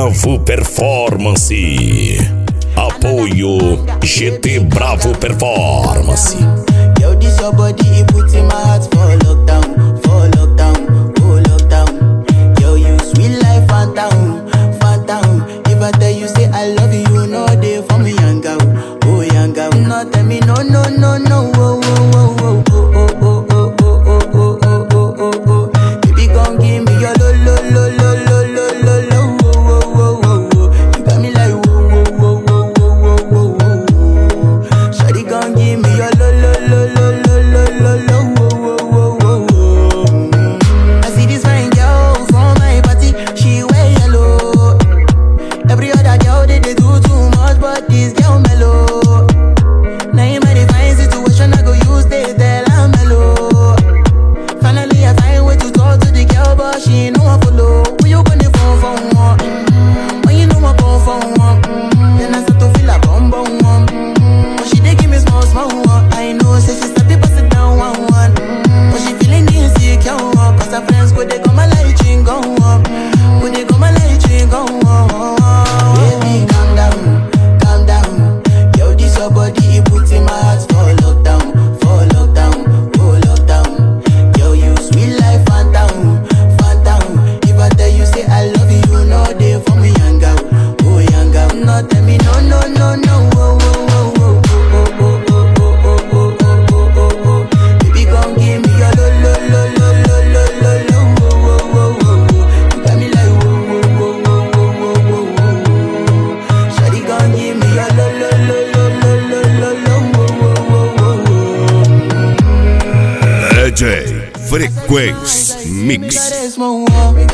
Bravo Performance. Apoio GT Bravo Performance. Yo, this your body, it puts in my heart for lockdown, oh lockdown. Yo, you sweet life, phantom, phantom. If I tell you say I love you, you know they for me, young girl, oh young girl. No, tell me no, no, no, no, oh, oh, oh, oh, oh, oh, oh, oh, oh, oh, oh, oh, oh. Baby, gon' give me your lo, lo, lo, lo, lo, lo, lo, lo, oh, oh, oh, oh, oh. You got me like whoa, whoa, whoa, whoa, whoa, whoa, whoa, whoa. Shawty gon' give me your lo, lo, lo, lo, lo, lo, lo, lo, oh, oh, oh, oh. I see this fine girl from my party, she wear yellow. Every other girl they do too much, but this girl mellow. Now in my divine situation, I go use they tell I'm mellow. Finally I find way to talk to the girl, but she ain't no one follow. Who you gonna phone for one? When you know I come for one, then I start to feel a bum bum one. But she dey give me small small one. I know say she start to pass it down one one. But she feeling insecure one, cause her friends go they come my light ring go on, go they come my light ring go on. Baby calm down, calm down. Yo, this your body, it puts in my heart for lockdown, oh lockdown. Yo, you sweet life, phantom, phantom. If I tell you say I love you, you know they for me, young girl, oh young girl. No, tell me no, no, no, no, oh, oh, oh, oh, oh, oh, oh, oh, oh, oh, oh, oh, oh. Baby, gon' give me your lo, lo, lo, lo, lo, lo, lo, lo, oh, oh, oh, oh. You got me like whoa, whoa, whoa, whoa, whoa, whoa, whoa. Shawty gon' give me your lo, lo, lo, lo, lo, lo, lo, lo, oh, oh, oh, oh, oh. DJ Frequência Mix. Me dá desse mão,